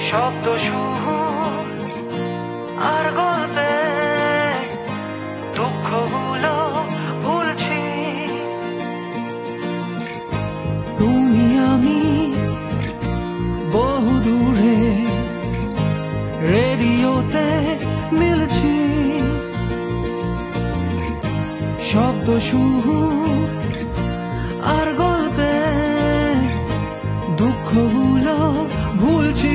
শব্দ সুর আর গল্পে দুঃখগুলো ভুলছি। তুমি আমি বহু দূরে রেডিওতে মিলছি, শব্দ সুর আর গল্পে দুঃখগুলো ভুলছি।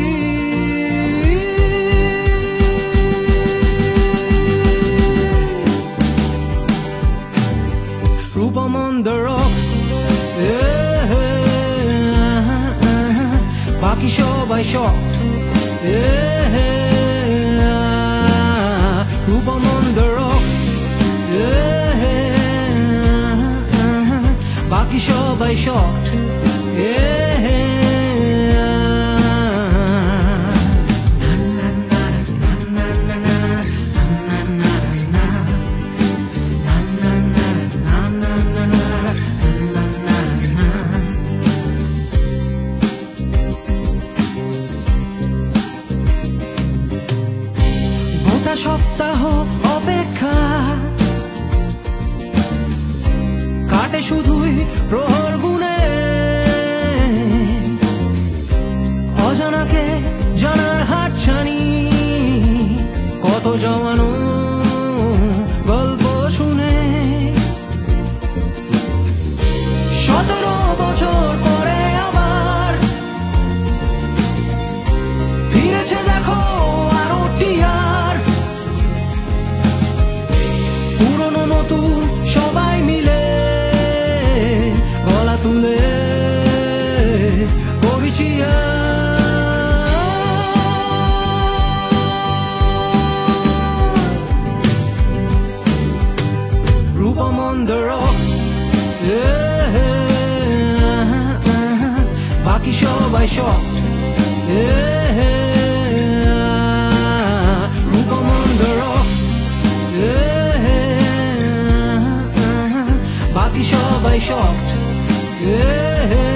রূপম on the rocks, বাকি সবাই shocked, Rupam on the rocks, বাকি সবাই shocked, সপ্তাহ অপেক্ষা কাটে শুধুই প্রহর গুণে, অজানাকে জানার হাতছানি, কত জমানো গল্প শুনে। 17 বছর পরে আবার ফিরেছে দেখো আরো টিয়ার, পুরনো নতুন সবাই মিলে গলা তুলে করেছি রূপম on the rocks, বাকি সবাই shocked, Rupam on the rocks, বাকি সবাই shocked,